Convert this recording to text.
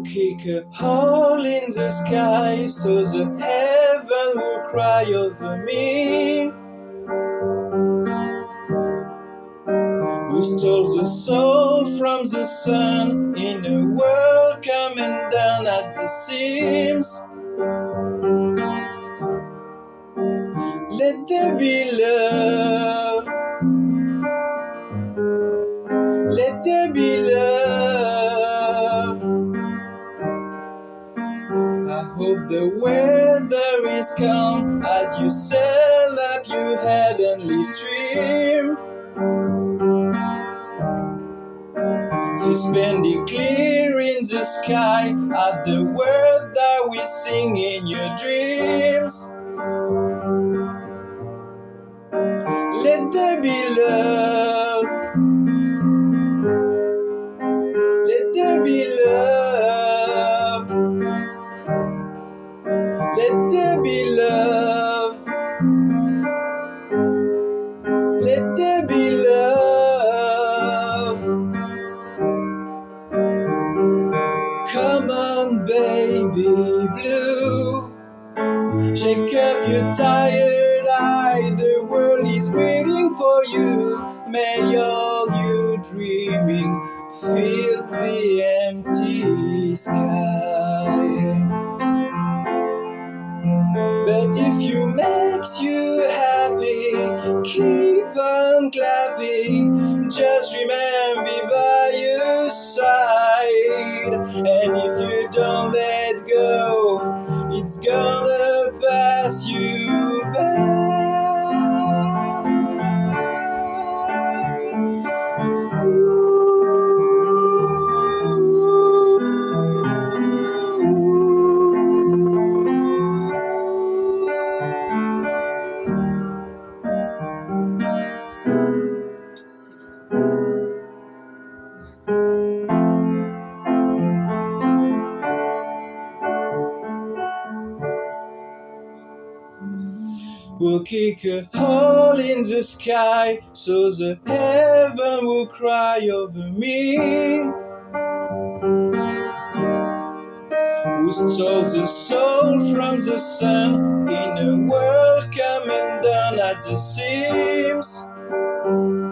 We'll kick a hole in the sky so the heaven will cry over me. Who stole the soul from the sun in a world coming down at the seams? Let there be love. Let there be love. I hope the weather is calm as you sail up your heavenly stream. Suspended clear in the sky at the word that we sing in your dreams. Let there be love. Let there be love. Let there be love. Let there be love. Come on, baby blue. Shake up your tired eye. The world is waiting for you. May all your dreaming fill the empty sky. But if you makes you happy, keep on clapping. Just remember by your side. And if you don't let go, it's gonna pass you by. We'll kick a hole in the sky so the heaven will cry over me. Who stole the soul from the sun in a world coming down at the seams?